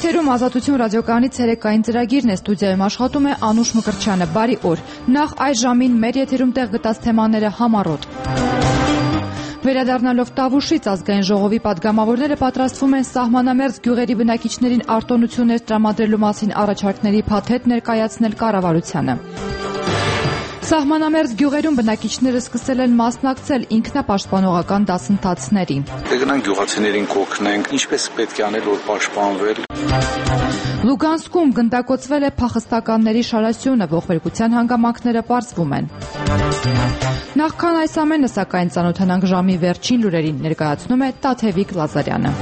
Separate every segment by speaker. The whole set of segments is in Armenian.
Speaker 1: Եթերում Ազատություն ռադիոկայանի ցերեկային ծրագիրն է, ստուդիայում աշխատում է Անուշ Մկրտչյանը։ Բարի օր։ Նախ այս ժամին մեր եթերում տեղ գտած թեմաները համառոտ։ Վերադառնալով Տավուշից ազգային ժողովի պատգամավորները պատրաստվում են սահմանամերձ գյուղերի բնակիչներին արտոնություններ տրամադրելու մասին առաջարկների փաթեթ ներկայացնել կառավարությանը։ Սահմանամերձ գյուղերում բնակիչները սկսել են մասնակցել ինքնապաշտպանողական դասընթացների։
Speaker 2: Գնանք գյուղացիներին կօգնենք, ինչպես պետք է անել, որ պաշտպանվել։
Speaker 1: Լուգանսկում գնդակոծվել է փախստականների շարասյունը, ողբերգության հանգամանքները պարզվում են։ Նախքան այս ամենը, սակայն ծանոթանանք ժամի վերջին լուրերին, ներկայացնում է Տաթևիկ Լազարյանը։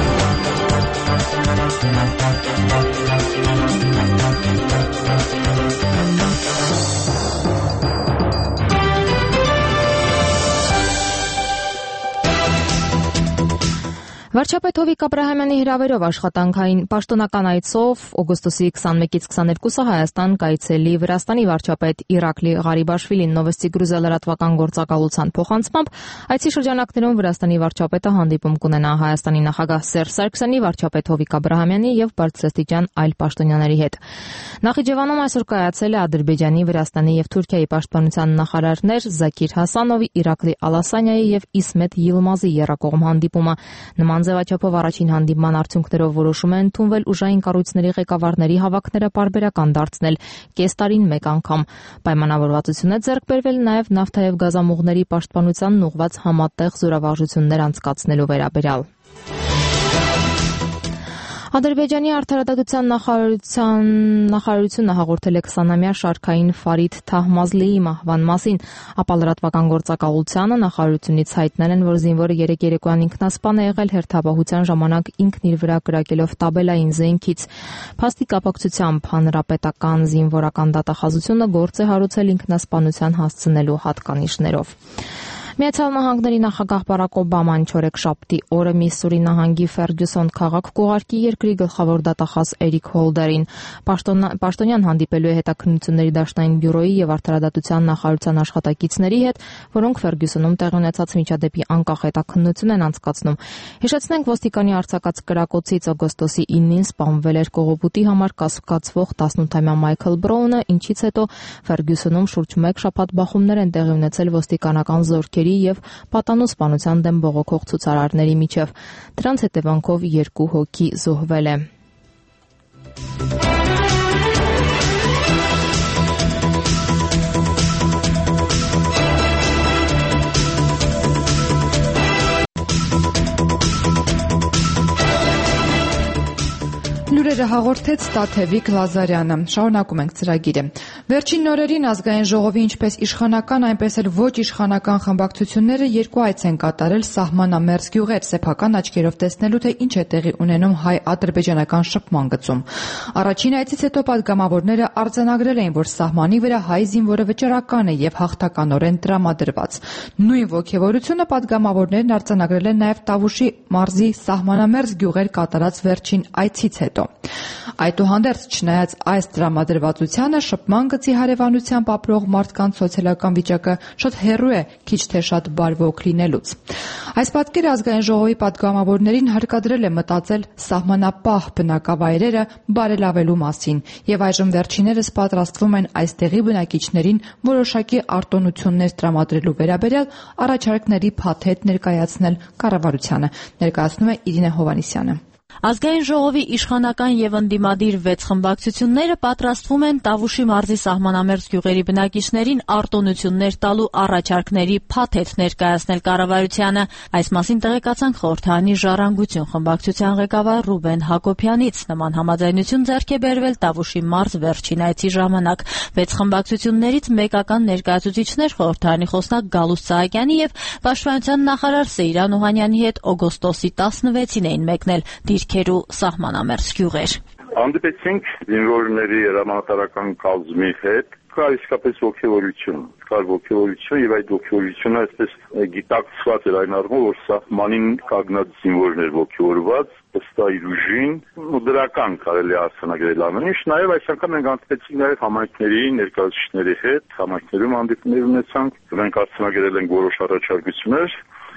Speaker 1: Վարչապետ Հովիկ Աբրահամյանի հրավերով աշխատանքային պաշտոնական այցով օգոստոսի 21-ից 22-ը Հայաստան կայցելի Վրաստանի վարչապետ Իրակլի Ղարիբաշվիլին Նովոստի Գրուզիա լրատվական գործակալության փոխանցմամբ այցի շրջանակներում Վրաստանի վարչապետը հանդիպում կունենա Հայաստանի նախագահ Սերժ Սարգսյանի, վարչապետ Հովիկ Աբրահամյանի եւ բարձրաստիճան այլ պաշտոնյաների հետ։ Նախիջևանում այսօր կայացել է Ադրբեջանի, Վրաստանի եւ Թուրքիայի պաշտպանության նախարարներ Զաքիր Հասանովի, Իրակլի Ալասանյայի եւ Իսմետ Յիլմազի եռակողմ հանդիպումը։ Նման ձևաչափով առաջին հանդիպման արդյունքներով որոշում է ընդունվել ուժային կառույցների ղեկավարների հավաքները պարբերական դարձնել կես տարին մեկ անգամ։ Պայմանավորվածություն է ձեռք բերվել նաև նավթ եւ գազամուղների պաշտպանությանն ուղղված համատեղ զորավարժություններ անցկացնելու վերաբերյալ։ Ադրբեջանի արդարադատության նախարարությունը հաղորդել է 20-ամյա շարքային Ֆարիդ Թահմազլիի մահվան մասին, ապա լրատվական գործակալությանը նախարարությունից հայտնել են, որ զինվորը երեկ երեկոյան ինքնասպան է եղել հերթապահության ժամանակ ինքն իր վրա կրակելով տաբելային զենքից։ Փաստի կապակցությամբ հանրապետական զինվորական դատախազությունը գործ է հարուցել ինքնասպանության հասցնելու հատկանիշներով։ Միացյալ Նահանգների նախագահ Բարակ Օբաման չորեքշաբթի օրը Միսսուրի նահանգի Ֆերգյուսոն քաղաք կուղարկի երկրի գլխավոր դատախազ Էրիկ Հոլդերին։ Պաշտոնյան հանդիպելու է հետաքննությունների դաշնային բյուրոյի եւ արդարադատության նախարարության աշխատակիցների հետ, որոնք Ֆերգյուսոնում տեղի ունեցած միջադեպի անկախ հետաքննություն են անցկացնում։ Հիշեցնենք, ոստիկանի արձակած կրակոցից օգոստոսի 9-ին սպանվել էր կողոպուտի համար կասկածվող 18-ամյա Մայքլ Բրոունը, ինչից հետո Ֆերգյուսոնում շուրջ 1 շաբաթ բախումներ են տեղի ունեցել ոստիկանական զորքերի եւ պատանու սպանության դեմ բողոքող ցուցարարների միջև։ Դրանց հետևանքով 2 հոգի զոհվել է։ Լուրերը հաղորդեց Տաթևիկ Լազարյանը։ Շարունակում ենք ծրագիրը։ Վերջին օրերին ազգային ժողովի ինչպես իշխանական, այնպես էլ ոչ իշխանական խմբակցությունները երկու այց են կատարել սահմանամերձ գյուղեր, սեփական աչքերով տեսնելու, թե ինչ է տեղի ունենում հայ-ադրբեջանական շփման գծում։ Առաջին այցից հետո պատգամավորները արձանագրել էին, որ սահմանի վրա հայ զինվորը վճռական է եւ հաղթականորեն տրամադրված։ Նույն ոգևորությունը պատգամավորներն արձանագրել են նաեւ Տավուշի մարզի սահմանամերձ գյուղեր կատարած վերջին այցից հետո։ Այդուհանդերձ, չնայած այս տրամադրվածությանը, շփման գծի հարևանությամբ ապրող մարդկանց սոցիալական վիճակը շատ հեռու է քիչ թե շատ բարվոք լինելուց։ Այս պատկերը ազգային ժողովի պատգամավորներին հարկադրել է մտածել սահմանապահ բնակավայրերը բարելավելու մասին, եւ այժմ վերջիներս պատրաստվում են այստեղի բնակիչներին որոշակի արտոնություններ տրամադրելու վերաբերյալ առաջարկների փաթեթ ներկայացնել կառավարությանը, ներկայացնում է Իրինե Հովհաննիսյանը։
Speaker 3: Ազգային ժողովի իշխանական եւ ընդդիմադիր 6 խմբակցությունները պատրաստվում են Տավուշի մարզի սահմանամերձ գյուղերի բնակիչներին արտոնություններ տալու առաջարկների փաթեթ ներկայացնել կառավարությանը։ Այս մասին տեղեկացանք խորհրդարանի Ժառանգություն խմբակցության ղեկավար Ռուբեն Հակոբյանից։ Նման համաձայնություն ձեռք է բերվել Տավուշի մարզ վերջին այցի ժամանակ։ 6 խմբակցություններից մեկական ներկայացուցիչներ խորհրդարանի խոսնակ Գալուստ Սահակյանի եւ Պաշտպանության նախարար Սեյրան Օհանյանի հետ օգոստոսի 16-ին էին մեկնել դիրքերու սահմանամերձ գյուղեր։
Speaker 4: Հանդիպեցինք զինվորների հրամանատարական կազմի հետ, կար իսկապես ոգևորություն, եւ այդ ոգևորությունը այսպես գիտակցված էր այն առումով, որ սահմանին կանգնած զինվորներ ոգևորված, ըստ իր ուժին, ու դրական կարելի արձանագրել ամեն ինչ, նաեւ այս անգամ մենք հանդիպեցինք նաեւ համայնքների ներկայացուցիչների հետ, համայնքներում հանդիպումներ ունեցանք, մենք արձանագրել ենք որոշ առաջարկություններ,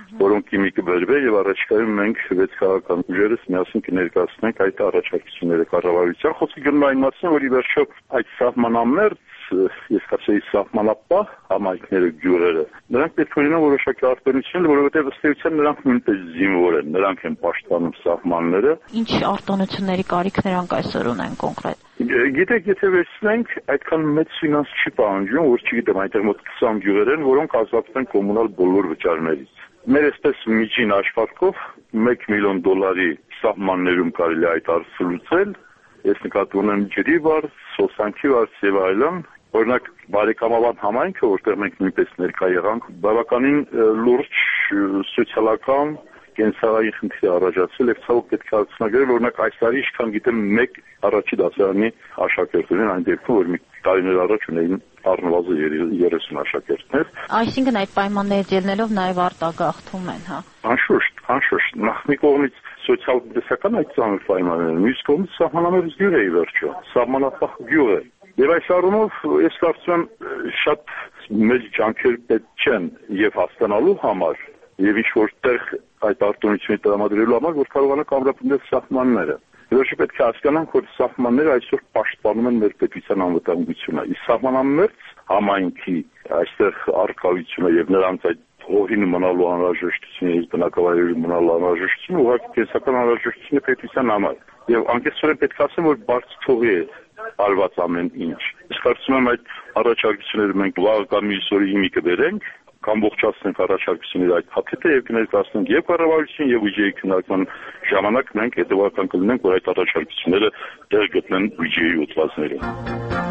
Speaker 4: որոնք հիմի կբերվեն եւ առաջիկայում մենք 6 քաղաքական ուժերս միասին կներկայացնենք այդ առաջարկությունները կառավարության։ Խոսքը գնում է այն մասին, որ ի վերջո այդ սահմանամերձ ես կասեի սահմանապահ համայնքները գյուղերը նրանք պետք է ունենան որոշակի արտոնություն, որովհետեւ ըստ էության նրանք նույնպես զինվոր են, նրանք են պաշտպանում սահմանները։
Speaker 3: Ինչ արտոնությունների կարիք նրանք այսօր ունեն կոնկրետ։
Speaker 4: Գիտեք, եթե վերցնենք, այդքան մեծ ֆինանս չի պահանջում, որ չգիտեմ, այնտեղ մոտ 20 գյուղեր են, որոնք ազատվում են կոմունալ բոլոր վճարներից։ Մեր այսպես միջին աշխատքով $1 միլիոն սահմաններում կարելի այդ հարցը լուծել։ Ես նկատի ունեմ ջրի վար, սոսանքի վար եւ այլն։ Օրինակ բարեկամաբան համայնքը, որտեղ մենք նույնպես ներկա եղանք, բավականին լուրջ սոցիալական կենսաղային խնդիր առաջացել եւ ցավոք պետք է արձանագրել, օրինակ այս տարի ինչքան գիտեմ 1 առաջի դասարանի աշակերտ ունեն, այն դեպքում որ մի տարիներ առաջ ունեին առնվազն 30 աշակերտներ։
Speaker 3: Այսինքն այդ պայմաններից ելնելով նաեւ արտագաղթում են, հա։
Speaker 4: Անշուշտ, նախ մի կողմից սոցիալ-տնտեսական այդ ծանր պայմանները, մյուս կողմից սահմանամերձ գյուղ է ի վերջո, սահմանապահ գյուղ է։ Եվ այս առումով ես կարծում եմ շատ մեծ ջանքեր պետք չեն եւ հասկանալու համար եւ ինչ որտեղ այդ արտոնությունը տրամադրելու համար, որ կարողանանք ամրապնդել սահմանները։ Որոշը պետք է հասկանանք, որ սահմանները այսօր պաշտպանում են մեր պետության անվտանգությունը։ Իսկ սահմանամերձ համայնքի այստեղ առկայությունը եւ նրանց այդ հողին մնալու անհրաժեշտությունը, իսկ բնակավայրերում մնալու անհրաժեշտությունը ուղղակի կենսական անհրաժեշտություն է պետության համար։ Եվ անկեղծորեն պետք է ասեմ, որ բարձր թողի է արված ամեն ինչ։ Ես կարծում եմ այդ առաջարկությունները մենք վաղ կամ մյուս օրը հիմի կբերենք, կամբողջացնենք առաջարկությունների այդ փաթեթը եւ կներկայացնենք եւ կառավարություն եւ բյուջեի քննարկման ժամանակ մենք հետեւական կլինենք, որ այդ առաջարկությունները դեր գտնեն բյուջեի հոդվածներում։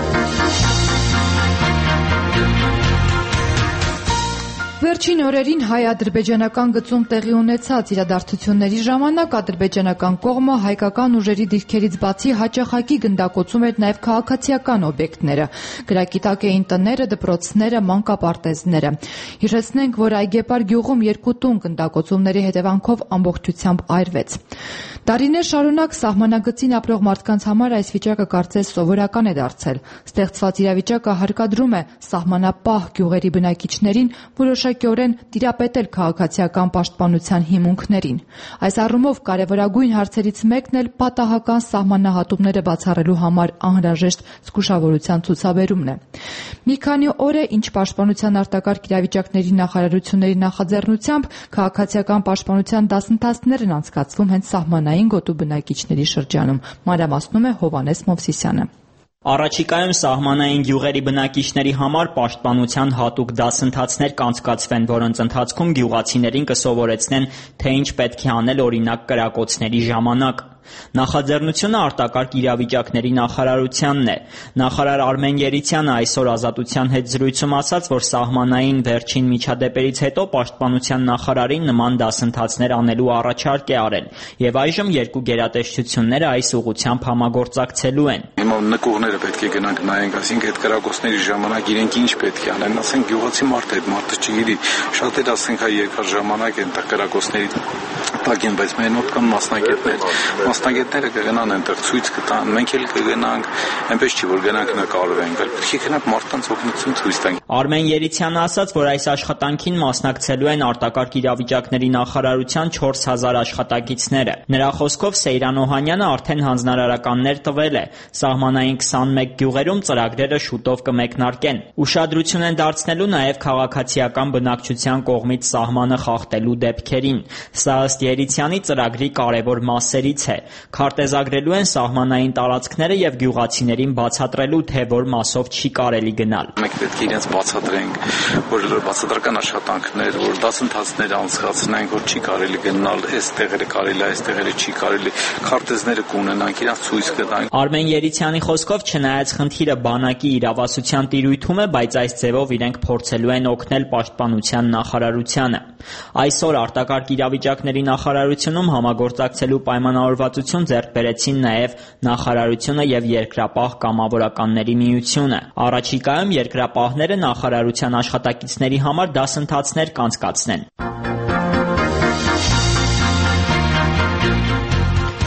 Speaker 1: Վերջին օրերին հայ-ադրբեջանական գծում տեղի ունեցած իրադարձությունների ժամանակ ադրբեջանական կողմը հայկական ուժերի դիրքերից բացի հաճախակի գնդակոծում էր նաև քաղաքացիական օբյեկտները։ Գրակի տակ էին տները, դպրոցները, մանկապարտեզները։ Հիշեցնենք, որ Այգեպար գյուղում 2 տուն գնդակոծումների հետևանքով ամբողջությամբ այրվեց։ Տարիներ շարունակ սահմանագծին ապրող մարդկանց համար այս վիճակը կարծես սովորական է դարձել։ Ստեղծված իրավիճակը հարկադրում է սահմանապահ գյուղերի բնակիչներին որոշակիորեն տիրապետել քաղաքացիական պաշտպանության հիմունքներին։ Այս առումով կարևորագույն հարցերից մեկն էլ պատահական սահմանահատումները բացառելու համար անհրաժեշտ զգուշավորության ցուցաբերումն է։ Մի քանի օր է, ինչ պաշտպանության արտակարգ իրավիճակների նախարարությունների նախաձեռնությամբ քաղաքացիական պաշտպանության դասընթացներ են անցկացվում հենց սահմանային գոտու բնակիչների շրջանում։ Մանրամասնում է Հովհաննես Մովսիսյանը։
Speaker 5: Առաջիկայում սահմանային գյուղերի բնակիչների համար պաշտպանության հատուկ դասընթացներ կանցկացվեն, որոնց ընթացքում գյուղացիներին կսովորեցնեն, թե ինչ պետք է անել օրինակ կրակոցների ժամանակ։ Նախաձեռնությունը արտակարգ իրավիճակների նախարարությանն է։ Նախարար Արմեն Երիցյանը այսօր Ազատության հետ զրույցում ասաց, որ սահմանային վերջին միջադեպերից հետո պաշտպանության նախարարին նման դասընթացներ անելու առաջարկ է արել, եւ այժմ 2 գերատեսչությունները այս ուղղությամբ համագործակցելու են։
Speaker 2: Հիմա նկողները պետք է գնանք նայենք, ասենք այդ կրակոցների ժամանակ իրենք ինչ պետք է անեն, ասենք գյուղացի մարդ է, այդ մարդը չգիտի, շատեր ասենք հայ երկար ժամանակ են կրակոցների տակ են, բայց մեր մոտ կան մասնագետները կգնան այնտեղ ցույց կտան, մենք էլ կգնանք, այնպես չի որ գնանք նկարվենք, այլ պետք է գնանք մարդկանց օգնություն ցույց տանք։
Speaker 5: Արմեն Երիցյանը ասաց, որ այս աշխատանքին մասնակցելու են արտակարգ իրավիճակների նախարարության 4000 աշխատակիցները։ Նրա խոսքով Սեյրան Օհանյանը արդեն հանձնարարականներ տվել է։ Սահմանային 21 գյուղերում ծրագրերը շուտով կմեկնարկեն։ Ուշադրություն են դարձնելու նաև քաղաքացիական բնակչության կողմից սահմանը խախտելու դեպքերին։ Սա ըստ Երիցյանի ծրագրի կարևոր մասերից է։ Քարտեզագրելու են սահմանային տարածքները եւ գյուղացիներին բացատրելու, թե որ մասով չի կարելի գնալ։
Speaker 2: Մենք պետք է իրենց բացատրենք, որ բացատրական աշխատանքներ, որ դասընթացներ անցկացնենք, որ չի կարելի գնալ, այս տեղերը կարելի է, այս տեղերը չի կարելի, քարտեզները կունենանք, իրենց ցույց կտանք։
Speaker 5: Արմեն Երիցյանի խոսքով, չնայած խնդիրը բանակի իրավասության տիրույթում է, բայց այս ձևով իրենք փորձելու են օգնել պաշտպանության նախարարությանը։ Այսօր արտակարգ իրավիճակների նախարարությունում համագործակցելու պայմանավորվածություն ձեռք բերեցին նաև նախարարությունը եւ երկրապահ կամավորականների միությունը։ Առաջիկայում երկրապահները նախարարության աշխատակիցների համար դասընթացներ կանցկացնեն։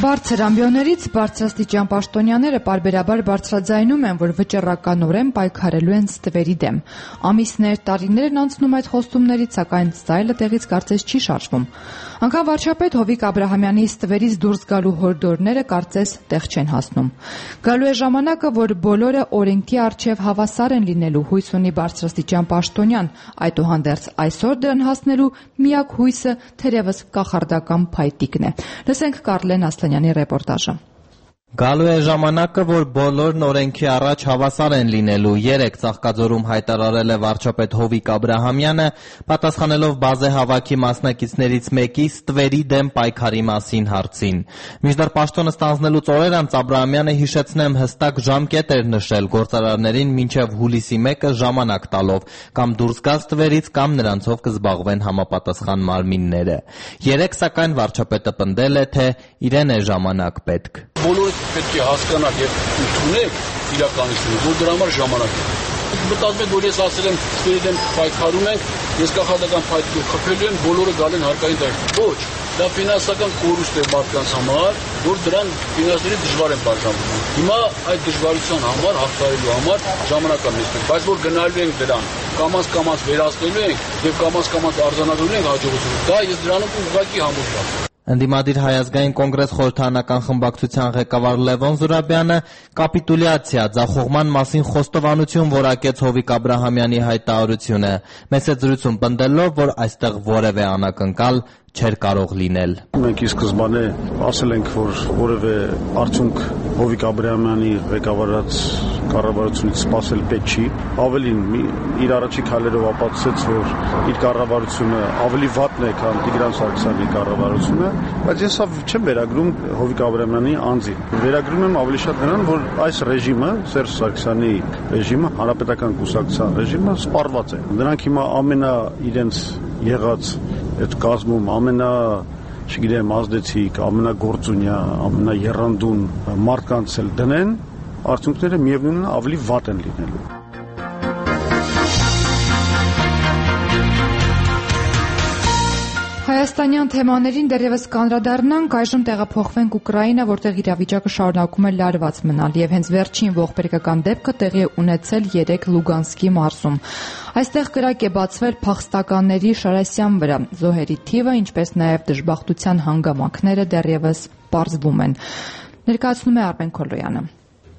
Speaker 1: Բարձր ամբիոններից բարձրաստիճան պաշտոնյաները պարբերաբար բարձրաձայնում են, որ վճռականորեն պայքարելու են ստվերի դեմ։ Ամիսներ, տարիներ են անցնում այդ խոստումներից, սակայն ստայլը տեղից կարծես չի շարժվում։ Անգամ վարչապետ Հովիկ Աբրահամյանի ստվերից դուրս գալու հորդորները կարծես տեղ չեն հասնում։ Գալու է ժամանակը, որ բոլորը օրենքի առջև հավասար են լինելու, հույս ունի բարձրաստիճան պաշտոնյան, այդուհանդերձ այսօր դրան հասնելու միակ հույսը թերևս կախարդական փայտիկն է։ Լսենք Կարլեն Ասլանյանի ռեպորտաժը։
Speaker 6: Գալու է ժամանակը, որ բոլորն օրենքի առաջ հավասար են լինելու, երեկ Ծաղկաձորում հայտարարել է վարչապետ Հովիկ Աբրահամյանը, պատասխանելով բազե հավաքի մասնակիցներից մեկի ստվերի դեմ պայքարի մասին հարցին։ Մինչդեռ պաշտոնը ստանձնելուց օրեր անց Աբրահամյանը, հիշեցնեմ, հստակ ժամկետ էր նշել գործարարներին մինչև հուլիսի 1-ը ժամանակ տալով, կամ դուրս գա ստվերից, կամ նրանցով կզբաղվեն համապատասխան մարմինները։ Երեկ սակայն վարչապետը պնդել է, թե իրեն է ժամանակ պետք։
Speaker 7: Բոլորը պետք է հասկանալ եւ ընդունեք իրականությունը, որ դրա համար ժամանակ է։ Մտածում եք, որ ես ասել եմ, ստվերի դեմ պայքարում ենք, ես կախարդական փայտիկ խփելու եմ, բոլորը գալ են հարկային դաշտ։ Ոչ, դա ֆինանսական կորուստ է մարդկանց համար, որ դրան ֆինանսների դժվար են բաժանվում։ Հիմա այդ դժվարության համար հաղթարելու համար ժամանակ է մեզ պետք, բայց որ գնալու ենք դրան, կամաց վերացնելու ենք եւ կամաց արձանագրելու ենք հաջողությունը։ Դա ես դրանով ուղղակի համոզված եմ։
Speaker 6: Ընդդիմադիր Հայ ազգային կոնգրես խորհրդարանական խմբակցության ղեկավար Լևոն Զուրաբյանը կապիտուլյացիա, ձախողման մասին խոստովանություն որակեց Հովիկ Աբրահամյանի հայտարարությունը, մեծ զրույցում պնդելով, որ այստեղ որևէ անակնկալ չէր կարող լինել։
Speaker 8: Մենք ի սկզբանե ասել ենք, որ որևէ արդյունք Հովիկ Աբրահամյանի ղեկավարած կառավարությունից սպասել պետք չի։ Ավելին, իր առաջի քայլերով ապացուցեց, որ իր կառավարությունը ավելի վատն է, քան Տիգրան Սարգսյանի կառավարությունը, բայց ես չեմ վերագրում Հովիկ Աբրահամյանի անձին։ Վերագրում եմ ավելի շատ նրան, որ այս ռեժիմը, Սերժ Սարգսյանի ռեժիմը, Հանրապետական կուսակցության ռեժիմը սպառված է։ Նրանք հիմա իրենց եղած այդ կազմում ազդեցիկ, ամենագործունյա, ամենաեռանդուն մարդկանց էլ դնեն, արդյունքները միևնույնն ավելի վատ են լինելու։
Speaker 1: Հայաստանյան թեմաներին դեռևս կանդրադառնանք, այժմ տեղափոխվենք Ուկրաինա, որտեղ իրավիճակը շարունակում է լարված մնալ, եւ հենց վերջին ողբերգական դեպքը տեղի է ունեցել 3 Լուգանսկի մարզում։ Այստեղ կրակ է բացվել փախստականների Շարասյան վրա։ Զոհերի թիվը, ինչպես նաեւ դժբախտության հանգամանքները դեռևս պարզվում են։ Ներկայացնում է Արմեն Քոլոյանը։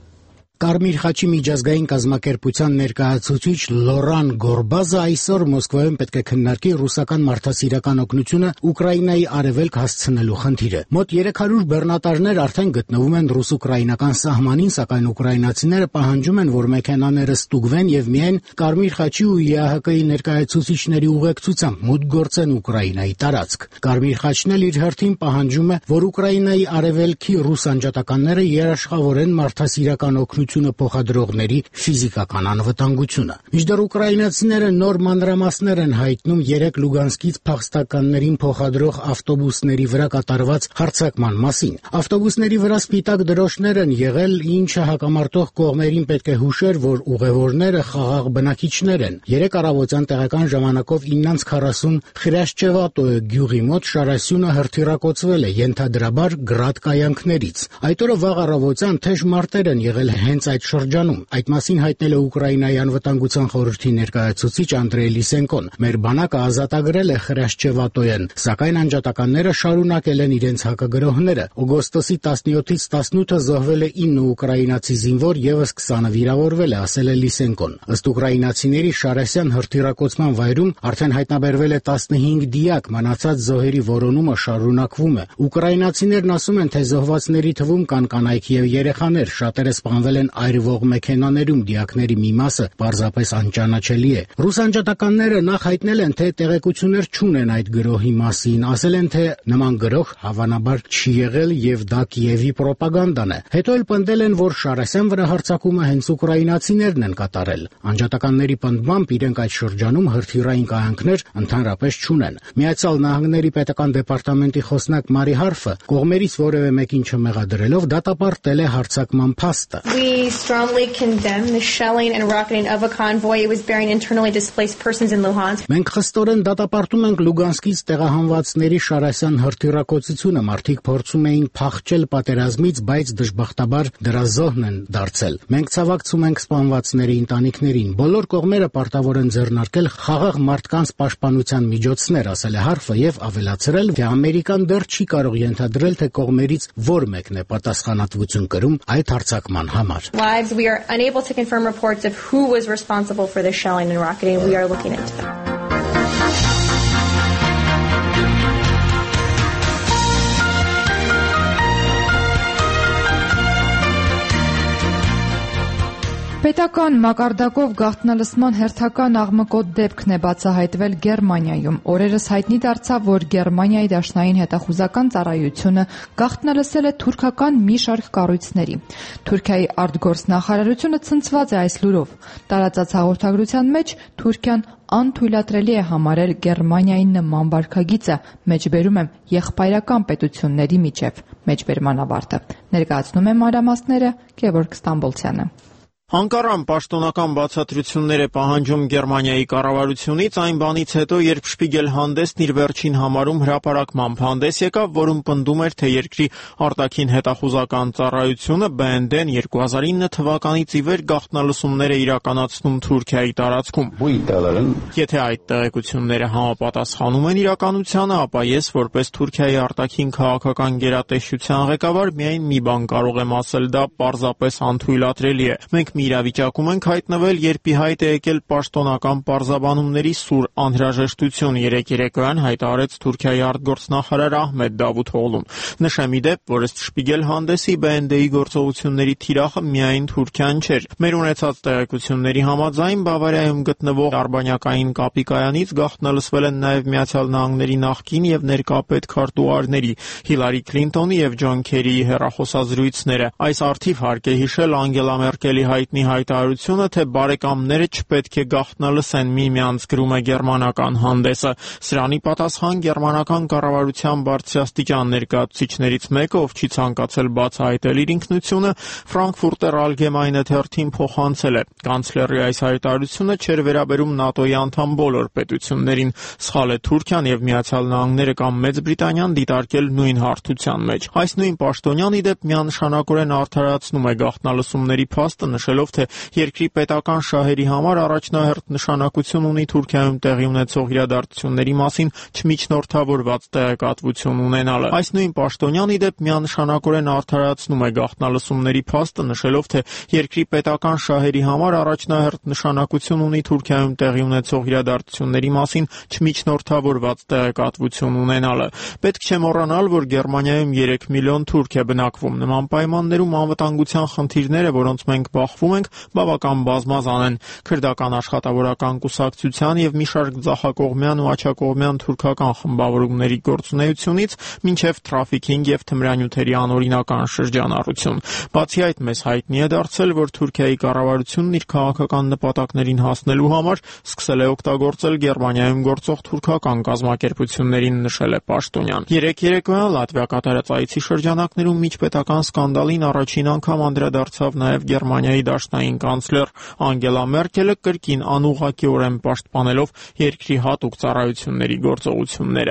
Speaker 9: Կարմիր խաչի միջազգային կազմակերպության ներկայացուցիչ Լորան Գորբազը այսօր Մոսկվայում պետք է քննարկի ռուսական մարդասիրական օգնությունը Ուկրաինայի արևելք հասցնելու խնդիրը։ Մոտ 300 բեռնատարներ արդեն գտնվում են ռուս-ուկրաինական սահմանին, սակայն ուկրաինացիները պահանջում են, որ մեքենաները ստուգվեն եւ միայն Կարմիր խաչի ու ԵԱՀԿ-ի ներկայացուցիչների ուղեկցությամբ մուտք գործեն Ուկրաինայի տարածք։ Կարմիր խաչն էլ իր հերթին պահանջում է, որ Ուկրաինայի արևելքի ռուս անջատականները երաշխավորեն մարդասիրական օգնությունը փոխադրողների ֆիզիկական անվտանգությունը։ Մինչդեռ ուկրաինացիները նոր մանրամասներ են հայտնում 3 Լուգանսկից փախստականներին փոխադրող ավտոբուսների վրա կատարված հարձակման մասին։ Ավտոբուսների վրա սպիտակ դրոշներ են եղել, ինչը հակամարտող կողմերին պետք է հուշեր, որ ուղևորները խաղաղ բնակիչներ են։ 3 առավոտյան տեղական ժամանակով 9:40 Խրաշչևատոյ գյուղի մոտ Շարասյունը հրթիռակոծվել է ենթադրաբար գրադ կայանքներից։ Այդ օրը վաղ առավոտյան թեժ մարտեր են եղել հենց այդ շրջանում։ Այդ մասին հայտնել է Ուկրաինայի անվտանգության խորհրդի ներկայացուցիչ Անդրեյ Լիսենկոն։ Մեր բանակը ազատագրել է Խրաշչևատոյեն, սակայն անջատականները շարունակել են իրենց հակագրոհները։ Օգոստոսի 17-ից 18-ը զոհվել է 9 ուկրաինացի զինվոր, եւս 20-ը վիրավորվել է, ասել է Լիսենկոն։ Ըստ ուկրաինացիների Շարասյան հրթիռակոծման վայրում արդեն հայտնաբերվել է 15 դիակ, մնացած զոհերի որոնումը շարունակվում է։ Ուկրաինացիներն ասում են, թե զոհվածների թվում կան կանայք եւ երեխաներ, շատերը սպանվել են այրվող մեքենաներում, դիակների մի մասը պարզապես անճանաչելի է։ Ռուս անջատականները նախ հայտնել են, թե տեղեկություններ չունեն այդ գրոհի մասին, ասել են, թե նման գրոհ հավանաբար չի եղել եւ դա Կիևի պրոպագանդան է։ Հետո էլ պնդել են, որ Շարասյան վրա հարձակումը հենց ուկրաինացիներն են կատարել։ Անջատականների պնդմամբ իրենք այդ շրջանում հրթիռային կայանքներ ընդհանրապես չունեն։ Միացյալ Նահանգների պետական դեպարտամենտի խոսնակ Մարի Հարֆը կողմերից որևէ մեկին չմեղադրելով դատապարտել է հարձակման փաստը։
Speaker 10: We We strongly condemn the shelling and rocketing of a convoy. It was bearing internally displaced persons in Luhansk.
Speaker 9: Մենք խստորեն դատապարտում ենք Լուգանսկից տեղահանվածների շարասյան հրթիռակոծությունը, մարդիկ փորձում էին փախչել պատերազմից, բայց դժբախտաբար դրա զոհն են դարձել։ Մենք ցավակցում ենք սպանվածների ընտանիքներին։ Բոլոր կողմերը պարտավոր են ձեռնարկել խաղաղ մարդկանց պաշտպանության միջոցներ, ասել է Հարֆը եւ ավելացրել, թե Ամերիկան դեռ չի կարող ենթադրել, թե կողմերից որ մեկն է պատասխանատվություն կրում այդ հարձակման համար։
Speaker 10: We are unable to confirm reports of who was responsible for the shelling and rocketing. We are looking into that.
Speaker 1: Պետական մակարդակով գաղտնալսման հերթական աղմկոտ դեպքն է բացահայտվել Գերմանիայում։ Օրերս հայտնի դարձավ, որ Գերմանիայի դաշնային հետախուզական ծառայությունը գաղտնալսել է թուրքական մի շարք կառույցների։ Թուրքիայի արտգործնախարարությունը ցնցված է այս լուրով։ Տարածած հաղորդագրության մեջ Թուրքիան անթույլատրելի է համարել Գերմանիայի նման վարքագիծը, մեջբերում եմ եղբայրական պետությունների միջև։ Մեջբերման ավարտը։ Ներկայացնում է մանրամասները Գևորգ Ստամբոլցյանը։
Speaker 11: Անկարան պաշտոնական բացատրություններ է պահանջում Գերմանիայի կառավարությունից այն բանից հետո, երբ Շպիգել հանդեսն իր վերջին համարում հրապարակմամբ հանդես եկավ, որում պնդում էր, թե երկրի արտաքին հետախուզական ծառայությունը BND-ն 2009 թվականից ի վեր գաղտնալսումներ է իրականացնում Թուրքիայի տարածքում։ Եթե այդ տեղեկությունները համապատասխանում են իրականությանը, ապա ես որպես Թուրքիայի արտաքին քաղաքական գերատեսչության ղեկավար միայն մի բան կարող եմ ասել, դա պարզապես անթույլատրելի է։ Մենք մի իրավիճակում ենք հայտնվել, երբ ի հայտ է եկել պաշտոնական պարզաբանումների սուր անհրաժեշտություն, երեկոյան հայտարարեց Թուրքիայի արտգործնախարար Ահմեդ Դավութօղլուն։ Նշեմ ի դեպ, որ ըստ Շպիգել հանդեսի BND-ի գործողությունների թիրախը միայն Թուրքիան չէր։ Մեր ունեցած տեղեկությունների համաձայն Բավարիայում գտնվող արբանյակային կապիկայանից գաղտնալսվել են նաև Միացյալ Նահանգների նախկին եւ ներկա պետքարտուղարների Հիլարի Քլինտոնի եւ Ջոն Քերիի հեռախոսազրույցները։ Այս առթիվ հարկ է հիշել Անգելա Մերկելի հայտնի հայտարարությունը, թե բարեկամները չպետք է գաղտնալսեն միմյանց, գրում է գերմանական հանդեսը։ Սրանի պատասխան գերմանական կառավարության բարձրաստիճան ներկայացուցիչներից մեկը, ով չի ցանկացել բացահայտել իր ինքնությունը, Ֆրանկֆուրտեր Ալգեմայնե թերթին փոխանցել է. Կանցլերի այս հայտարարությունը չէր վերաբերում ՆԱՏՕ-ի անդամ բոլոր պետություններին, սխալ է Թուրքիան եւ Միացյալ Նահանգները կամ Մեծ Բրիտանիան դիտարկել նույն հարթության մեջ։ Այս նույն պաշտոնյան ի դեպ միանշանակորեն արդարացնում է գաղտնալսումների փաստը, նշելով, թե երկրի պետական շահերի համար առաջնահերթ նշանակություն ունի Թուրքիայում տեղի ունեցող իրադարձությունների մասին չմիջնորդավորված տեղեկատվություն ունենալը։ Այս նույն պաշտոնյան ի դեպ միանշանակորեն արդարացնում է գաղտնալսումների փաստը, նշելով, թե երկրի պետական շահերի համար առաջնահերթ նշանակություն ունի Թուրքիայում տեղի ունեցող իրադարձությունների մասին չմիջնորդավորված տեղեկատվություն ունենալը։ Պետք չէ մոռանալ, որ Գերմանիայում 3 միլիոն թուրք է բնակվում։ Նման պայմաններում անվտանգության խնդիրները, որոնց մենք բախվում ենք, բավական բազմազան են։ Քրդական աշխատավորական կուսակցության եւ մի շարք ձախակողմյան ու աջակողմյան թուրքական խմբավորումների գործունեությունից մինչեւ թրաֆիքինգ եւ թմրանյութերի անօրինական շրջանառություն։ Բացի այդ, մեզ հայտնի է դարձել, որ Թուրքիայի կառավարությունն իր քաղաքական նպատակներին հասնելու համար սկսել է օգտագործել Գերմանիայում գործող թուրքական կազմակերպություններին, նշել է պաշտոնյան։ Երեկոյան Լատվիա կատարած այցի շրջանակներում միջպետական սկանդալին առաջին անգամ անդրադարձավ նաև Գերմանիայի դաշնային կանցլեր Անգելա Մերկելը, կրկին անուղղակիորեն պաշտպանելով երկրի հատուկ ծառայությունների գործողությունները։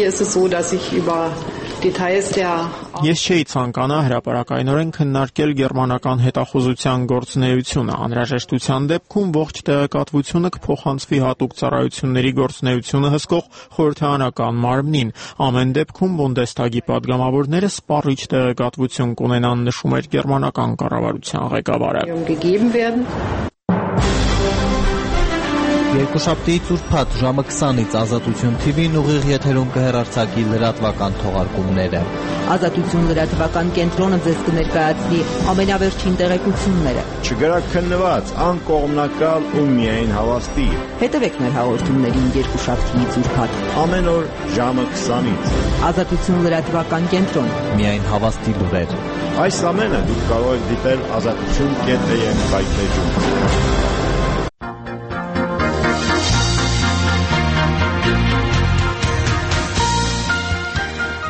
Speaker 11: Ես չէի ցանկանա հրապարակայնորեն քննարկել գերմանական հետախուզության գործունեությունը։ Անհրաժեշտության դեպքում ողջ տեղեկատվությունը կփոխանցվի հատուկ ծառայությունների գործունեությունը հսկող խորհրդարանական մարմնին։ Ամեն դեպքում Բունդեսթագի падգամավորները սպառիչ տեղեկատվություն կունենան, նշում էր գերմանական կառավարության ղեկավարը։
Speaker 6: Երկուշաբթիից ուրբաթ ժամը 20-ից Ազատություն TV-ն ուղիղ եթերում կհեռարձակի լրատվական թողարկումները։
Speaker 12: Ազատություն լրատվական կենտրոնը ձեզ կներկայացնի ամենավերջին տեղեկությունները։
Speaker 13: Չգրաքննված, անկողմնակալ ու միայն հավաստի։
Speaker 12: Հետևեք մեր հաղորդումներին երկուշաբթիից ուրբաթ
Speaker 13: ամեն օր ժամը 20-ից։
Speaker 12: Ազատություն լրատվական կենտրոն։
Speaker 6: Միայն հավաստի լուրեր։
Speaker 13: Այս ամենը դուք կարող եք դիտել azatutun.am վայրէջում։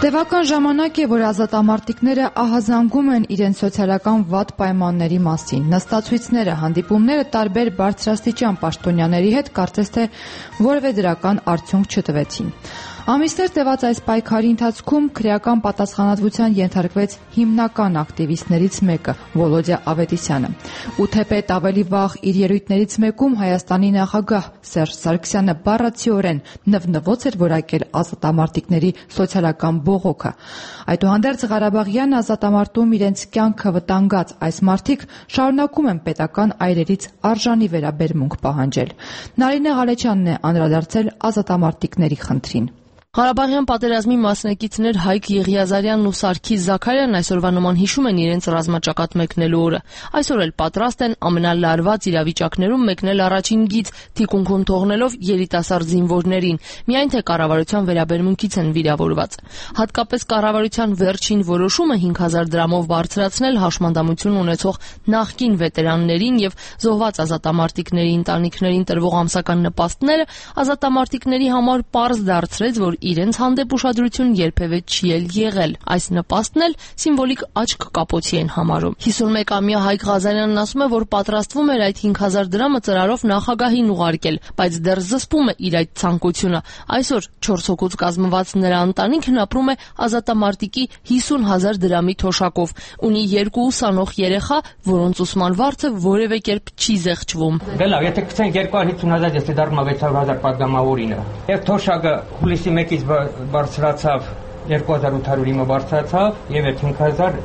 Speaker 1: Տևական ժամանակ է, որ ազատամարտիկները ահազանգում են իրենց սոցիալական վատ պայմանների մասին։ Նստացույցները, հանդիպումները տարբեր բարձրաստիճան պաշտոնյաների հետ կարծես թե որևէ դրական արդյունք չտվեցին։ Ամիսներ տևած այս պայքարի ընթացքում քրեական պատասխանատվության ենթարկվեց հիմնական ակտիվիստներից մեկը՝ Վոլոդիա Ավետիսյանը։ Ու թեպետ ավելի վաղ իր ելույթներից մեկում Հայաստանի նախագահ Սերժ Սարգսյանը բառացիորեն նվնվոց էր որակել ազատամարտիկների սոցիալական բողոքը։ Այդուհանդերձ Ղարաբաղյան ազատամարտում իրենց կյանքը վտանգած այս մարդիկ շարունակում են պետական այրերից արժանի վերաբերմունք պահանջել։ Նարինե Ղալեչյանն է անդրադարձել ազատամարտիկների խնդրին։
Speaker 14: Ղարաբաղյան պատերազմի մասնակիցներ Հայկ Եղիազարյանն ու Սարգիս Զաքարյանն այսօրվա նման հիշում են իրենց ռազմաճակատ մեկնելու օրը։ Այսօր էլ պատրաստ են ամենալարված իրավիճակներում մեկնել առաջին գիծ, թիկունքում թողնելով երիտասարդ զինվորներին, միայն թե կառավարության վերաբերմունքից են վիրավորված։ Հատկապես կառավարության վերջին որոշումը 5000 դրամով բարձրացնել հաշմանդամություն ունեցող նախկին վետերաններին եւ զոհված ազատամարտիկների ընտանիքներին տրվող ամսական նպաստները ազատամարտիկների համար պարզ դարձրեց, որ իրենց հանդեպ ուշադրություն երբևէ չի եղել։ Այս նպաստն էլ սիմվոլիկ աչք կապոցի են համարում։ 51-ամյա Հայկ Ղազարյանն ասում է, որ պատրաստվում էր այդ 5000 դրամը ծրարով նախագահին ուղարկել, բայց դեռ զսպում է իր այդ ցանկությունը։ Այսօր 4 հոգուց կազմված նրա ընտանիքն ապրում է ազատամարտիկի 50000 դրամի թոշակով, ունի 2 ուսանող երեխա, որոնց ուսման վարձը որևէ կերպ չի զեղչվում։
Speaker 15: Դե լավ, եթե գցենք 250000, ես դառնում 600000 պատգամավորինը։ Եվ թոշակը հուլիսի 1-ից բարձրացավ 2800 հիմա բարձրացավ եւ այդ 5000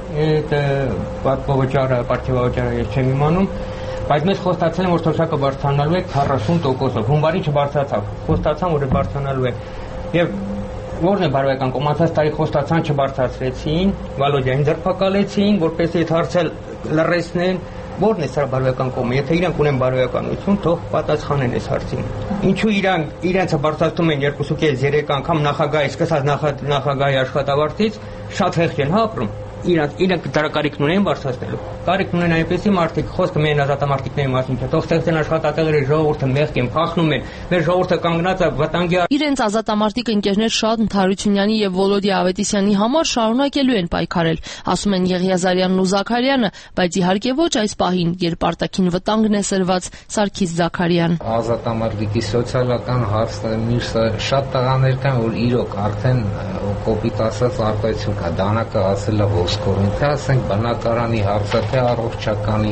Speaker 15: պարտեվավճարը ես չեմ իմանում, բայց մեզ խոստացել են, որ թոշակը բարձրանալու է 40%-ով։ Հունվարին չբարձրացավ, խոստացան, որ բարձրանալու է։ Եվ որն է բարոյական կողմ, անցած տարի խոստացան չբարձրացրեցին, Վալոդիային ձերբակալեցին, որպեսզի այդ հարցը լռեցնեն։ Որն է սա բարոյական կողմը, եթե իրանք ունեն բարոյականություն, թող պատասխանեն այս հարցին։ Ինչու իրանք իրենցը բարձրացնում են 2.5-3 անգամ նախագահի, սկսած նախագահի աշխատավարձից, շատ հեխտ են ապրում։ Իրանք դարակարիքն ունեն բարձրացնելու։ Կարիք ունեն այնպեսի մարդիկ, խոսքը միայն ազատամարտիկների մասին չէ, թող ստեղծեն աշխատատեղերի ժողովուրդը մեղք են, փախնում են, մեր ժողովուրդը կանգնած է վտանգի։
Speaker 14: Իրենց ազատամարտիկ ընկերներ Շահն Թարությունյանի եւ Վոլոդիա Ավետիսյանի համար շարունակելու են պայքարել, ասում են Եղիազարյանն ու Զաքարյանը, բայց իհարկե ոչ այս պահին, երբ արտաքին վտանգն է սրված Սարգիս Զաքարյան։
Speaker 16: Ազատամարտիկի սոցիալական հարցը մյուսը շատ տղաներ կան, որ իրոք արդեն կոպիտ ասած արտահայտություն կա, դանակը ասել է ոսկորին, թե ասենք բնակարանի հարցը, թե առողջականի։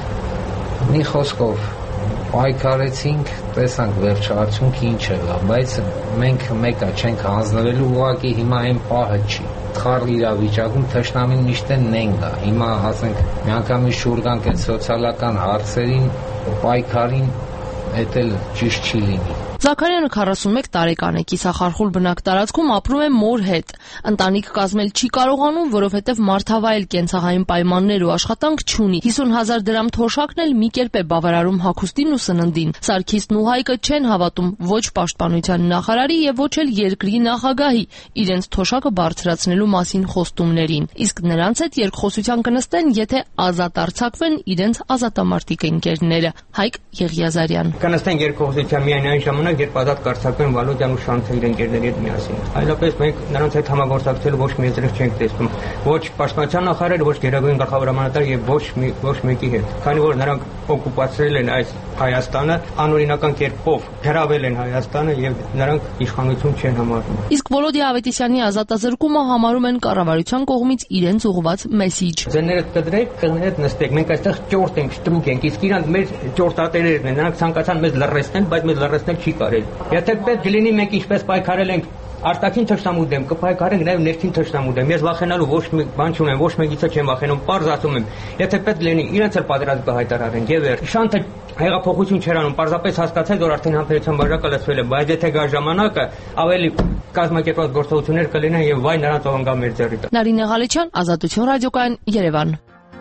Speaker 16: Մի խոսքով պայքարեցինք, տեսանք վերջը արդյունքը ինչ եղավ, բայց մենք մեկը չենք հանձնվելու, ուղղակի հիմա այն պահը չի։ Խառը իրավիճակում թշնամին միշտ է նենգ է։ Հիմա ասենք միանգամից շուռ գանք այդ սոցիալական հարցերին, պայքարին, դա էլ ճիշտ չի լինի։
Speaker 14: Զաքարյանը 41 տարեկան է, կիսախարխուլ բնակ տարածքում ապրում է մոր հետ։ Ընտանիք կազմել չի կարողանում, որովհետև մարդավայել կենցաղային պայմաններ ու աշխատանք չունի։ 50000 դրամ թոշակն էլ մի կերպ է բավարարում հագուստին ու սննդին։ Սարգիսն ու Հայկը չեն հավատում ոչ պաշտպանության նախարարի եւ ոչ էլ երկրի նախագահի իրենց թոշակը բարձրացնելու մասին խոստումներին։ Իսկ նրանց հետ երկխոսության կնստեն, եթե ազատ արձակվեն իրենց ազատամարտիկ ընկերները։ Հայկ Եղիազարյան։
Speaker 15: Կնստեն երկխոսության միայն այն ժամանակ, երբ ազատ կարձակվեն Վալոդյան ու Շանթը իր ընկերների հետ միասին։ Այլապես մենք նրանց հետ համագործակցելու ոչ մի եզրեր չենք տեսնում, ոչ պաշտպանության նախարարը, ոչ գերագույն գլխավոր հրամանատարը եւ ոչ մեկի հետ։ Քանի որ նրանք օկուպացրել են այս Հայաստանը, անօրինական կերպով հրավել են Հայաստանը եւ նրանք իշխանություն չեն համարում։
Speaker 14: Իսկ Վոլոդիա Ավետիսյանի ազատազրկումը համարում են կառավարության կողմից իրենց ուղղված մեսիջ։
Speaker 15: Ձեներդ կդրեք, տեղներդ նստեք, մենք այստեղ ճորտ ենք, շտրուկ ենք, իսկ իրանք մեր ճորտատերերն են, նրանք ցանկացան մեզ լռեցնել, բայց մեզ լռեցնել չի կարել։ Եթե պետք լինի մենք ինչպես պայքարել ենք արտաքին թշնամու դեմ, կպայքարենք նաև ներքին թշնամու դեմ։ Ես վախենալու ոչ մի բան չունեմ, ոչ մեկիցը չեմ վախենում, պարզ ասում եմ։ Եթե պետք լինի, իրենց էլ պատերազմ կհայտարարենք եւ Շանթը հեղափոխություն չեր անում, պարզապես հասկացել, որ արդեն համբերության բաժակը լցվել է, բայց եթե գա ժամանակը, ավելի կազմակերպված գործողություններ կլինեն եւ վայ նրանց ով ընկա մեր ձեռի տակ։
Speaker 14: Նարինե Ղալեչյան, Ազատություն ռադիոկայան, Երևան։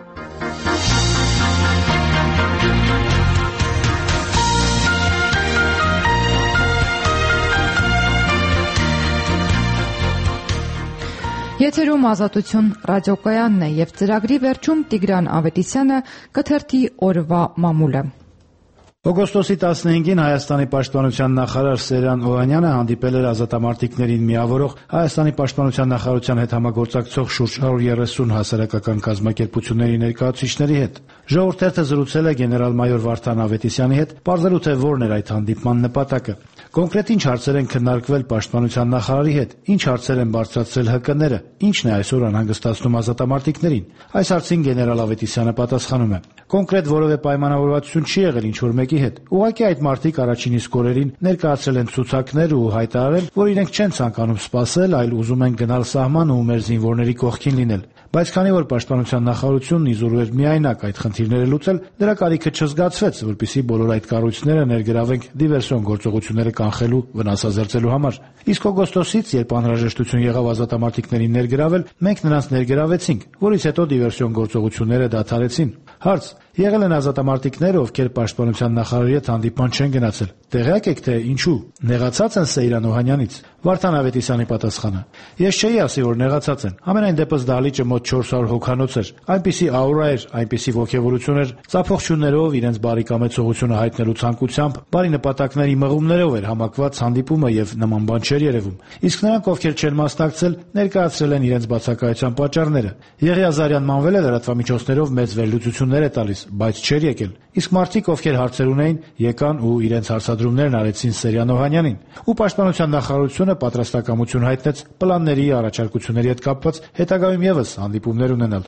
Speaker 1: Եթերում Ազատություն ռադիոկայանն է եւ ծրագրի վերջում Տիգրան Ավետիսյանը կթերթի օրվա մամուլը։
Speaker 17: Օգոստոսի 15-ին Հայաստանի պաշտպանության նախարար Սերյան Օհանյանը հանդիպել էր ազատամարտիկներին միավորող Հայաստանի պաշտպանության նախարարության հետ համագործակցող շուրջ 130 հասարակական կազմակերպությունների ներկայացուցիչների հետ։ Ժողովուրդ թերթը զրուցել է գեներալ-մայոր Վարդան Ավետիսյանի հետ, պարզելու թե որն էր այդ հանդիպման նպատակը։ Կոնկրետ ինչ հարցեր են քննարկվել պաշտպանության նախարարի հետ, ինչ հարցեր են բարձրացրել ՀԿ-ները, ինչն է այսօր անհանգստացնում ազատամարտիկներին։ Այս հարցին գեներալ Ավետիսյանը պատասխանում է. Կոնկրետ որևէ պայմանավորվածություն չի եղել ինչ-որ մեկի հետ։ Ուղղակի այդ մարդիկ առաջին իսկ օրերին ներկայացրել են ցուցակներ ու հայտարարել, որ իրենք չեն ցանկանում սպասել, այլ ուզում են գնալ սահման ու մեր զինվորների կողքին լինել։ Բայց քանի որ պաշտպանության նախարարությունն իզուր էր միայնակ այդ խնդիրները լուծել, դրա կարիքը չզգացվեց, որպեսզի բոլոր այդ կառույցները ներգրավենք դիվերսիոն գործողությունները կանխելու, վնասազերծելու համար։ Իսկ օգոստոսից, երբ անհրաժեշտություն եղավ ազատամարտիկներին ներգրավել, մենք նրանց ներգրավեցինք, որից հետո դիվերսիոն գործողությունները դադարեցին։ Հարց. եղել են ազատամարտիկներ, ովքեր պաշտպանության նախարարի հետ հանդիպման չեն գնացել։ Տեղյակ եք, թե ինչու։ Նեղացած են Սեյրան Օհանյանից։ Վարդան Ավետիսյանի պատասխանը. Ես չէի ասի, որ նեղացած են։ Ամենայն դեպս դահլիճը մոտ 400 հոգանոց էր։ Այնպիսի աուրա էր, այնպիսի ոգևորություն էր, ծափողջուններով իրենց բարի կամեցողությունը հայտնելու ցանկությամբ, բարի նպատակների մղումներով էր համակված հանդիպումը եւ նման բան չէր երևում։ Իսկ նրանք, ովքեր չեն մասնակցել, ներկայացրել են իրենց բացակայության պատճառները։ Եղիազարյան մանվել է լրատվամիջոցներով մեծ վերլուծություններ է տալիս, բայց չէր եկել։ Իսկ մարդիկ, ովքեր հարցեր ունեին, եկան ու իրենց հարցադրումներն արեցին Սերյան Օհանյանին։ Ու պաշտպանության նախարարությունը պատրաստակամություն հայտնեց պլանների, առաջարկությունների հետ կապված հետագայում եւս հանդիպումներ ունենալ։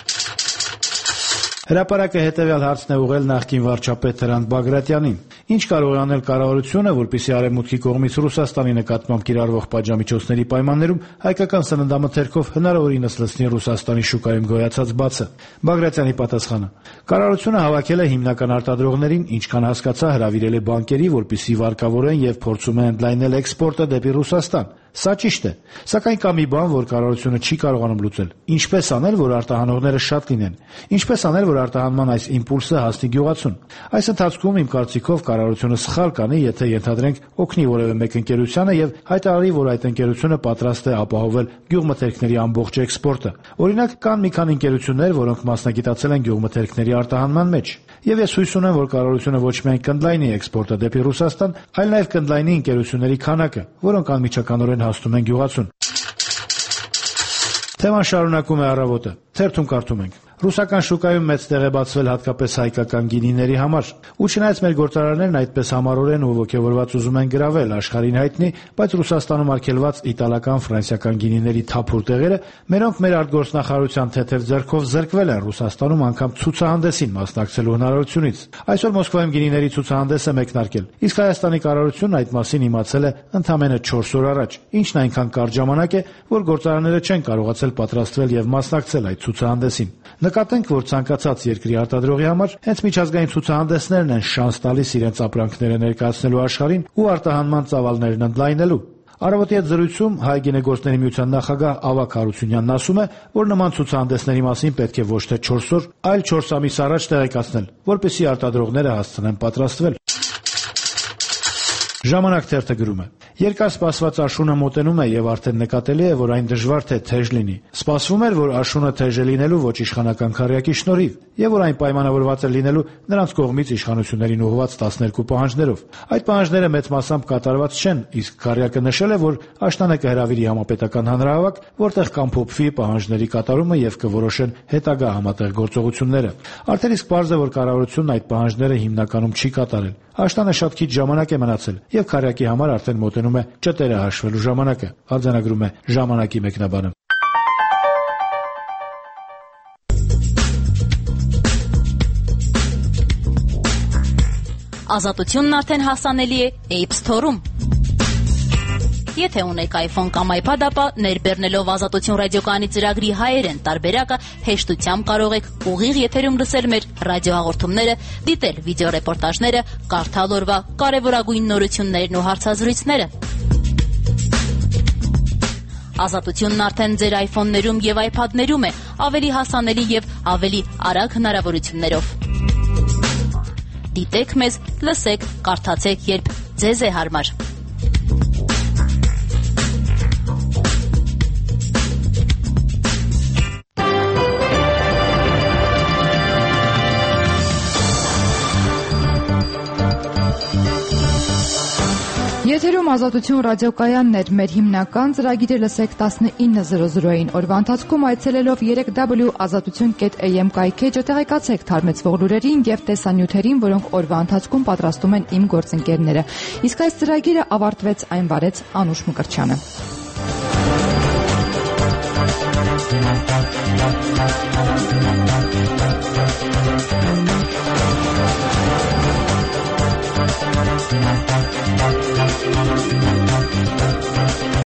Speaker 17: Հրապարակը հետևյալ հարցն է ուղղել նախկին վարչապետ Հրանտ Բագրատյանին. Ինչ կարող է անել կառավարությունը, որպեսզի արևմուտքի կողմից Ռուսաստանի նկատմամբ կիրառվող պատժամիջոցների պայմաններում հայկական սննդամթերքով հնարավորինս լցնի Ռուսաստանի շուկայում գոյացած բացը։ Բագրատյանի պատասխանը. կառավարությունը հավաքել է հիմնական արտադրողներին, ինչքան հասկացա, հրավիրել է բանկերի, որպեսզի վարկավորեն եւ փորձում են ընդլայնել էքսպորտը դեպի Ռուսաստան։ Սա ճիշտ է, սակայն կա մի բան, որ կառավարությունը չի կարողանում լուծել։ Ինչպես անել, որ արտահանողները շատ լինեն։ Ինչպես անել, որ արտահանման այս իմպուլսը հասնի գյուղացուն։ Այս ընթացքում իմ կարծիքով կառավարությունը սխալ կանի, եթե ենթադրենք օգնի որևէ մեկ ընկերությանը եւ հայտարարի, որ այդ ընկերությունը պատրաստ է ապահովել գյուղմթերքների ամբողջ էքսպորտը։ Օրինակ, կան մի քանի ընկերություններ, որոնք մասնագիտացել են գյուղմթերքների արտահանման մեջ։ Եվ ես հույս ունեմ, որ կառավարությունը ոչ միայն կընդլայնի էքսպորտը դեպի Ռուսաստան, այլ նաև կընդլայնի ընկերությունների քանակը, որոնք անմիջականորեն հասնում են գյուղացուն։ Թեման շարունակում է Առավոտը։ Թերթում կարդում ենք. Ռուսական շուկայում մեծ տեղ է բացվել հատկապես հայկական գինիների համար։ Ու չնայած մեր գործարարներն այդպես համառորեն ու ոգևորված ուզում են գրավել աշխարհին հայտնի, բայց Ռուսաստանում արգելված իտալական, ֆրանսիական գինիների թափուր տեղերը, մերոնք մեր արտգործնախարարության թեթև ձեռքով զրկվել են Ռուսաստանում անգամ ցուցահանդեսին մասնակցելու հնարավորությունից։ Այսօր Մոսկվայում գինիների ցուցահանդես է մեկնարկել, իսկ Հայաստանի կառավարությունն այդ մասին իմացել է ընդամենը 4 օր առաջ, ինչն այնքան կարճ ժամանակ է, որ գործարանները չեն կարողացել պատրաստվել եւ մասնակցել այդ ցուցահանդեսին։ Նկատենք, որ ցանկացած երկրի արտադրողի համար հենց միջազգային ցուցահանդեսներն են շանս տալիս իրենց ապրանքները ներկայացնելու աշխարհին ու արտահանման ծավալներն ընդլայնելու։ Առավոտի հետ զրույցում Հայ գինեգործների միության նախագահ Ավագ Հարությունյանն ասում է, որ նման ցուցահանդեսների մասին պետք է ոչ թե 4 օր, այլ 4 ամիս առաջ տեղեկացնել, որպեսզի արտադրողները հասցնեն պատրաստվել։ Ժամանակ թերթը գրում է. Երկար սպասված աշունը մոտենում է եւ արդեն նկատելի է, որ այն դժվար թե թեժ լինի։ Սպասվում էր, որ աշունը թեժ է լինելու ոչ իշխանական քարյակի շնորհիվ եւ որ այն պայմանավորված է լինելու նրանց կողմից իշխանություններին ուղղված 12 պահանջներով։ Այդ պահանջները մեծ մասամբ կատարված չեն, իսկ քարյակը նշել է, որ աշնանը կհրավիրի համապետական հանրահավաք, որտեղ կամփոփվի պահանջների կատարումը եւ կորոշեն հետագա համատեղ գործողությունները։ Արդեն իսկ պարզ է, որ կառավարությունն այդ պահանջները հիմնականում չի կատարել։ Աշնանը շատ քիչ ժամանակ է մնացել եւ քարյակի համար արդեն մոտենում է ճտերը հաշվելու ժամանակը, արձանագրում է ժամանակի մեկնաբանը։
Speaker 3: Ազատությունն արդեն հասանելի է App Store-ում։ Եթե ունեք iPhone կամ iPad, ապա ներբեռնելով Ազատություն ռադիոկայանի ծրագրի հայերեն տարբերակը հեշտությամբ կարող եք ուղիղ եթերում լսել մեր ռադիոհաղորդումները, դիտել վիդեոռեպորտաժները, կարդալ օրվա կարևորագույն նորություններն ու հարցազրույցները։ Ազատությունն արդեն ձեր iPhone-ներում եւ iPad-ներում է, ավելի հասանելի եւ ավելի արագ հնարավորություններով։ Դիտեք մեզ, լսեք, կարդացեք, երբ ձեզ է հարմար։
Speaker 1: Շիրակներում Ազատություն ռադիոկայանն էր։ Մեր հիմնական ծրագիրը լսեք 19:00-ին։ Օրվա ընթացքում այցելելով 3w.azatutyon.am կայքեջը տեղեկացեք թարմեցվող լուրերին եւ տեսանյութերին, որոնք օրվա ընթացքում պատրաստում են իմ գործընկերները։ Իսկ այս ծրագիրը ավարտվեց, այն վարեց Անուշ Մկրտչյանը։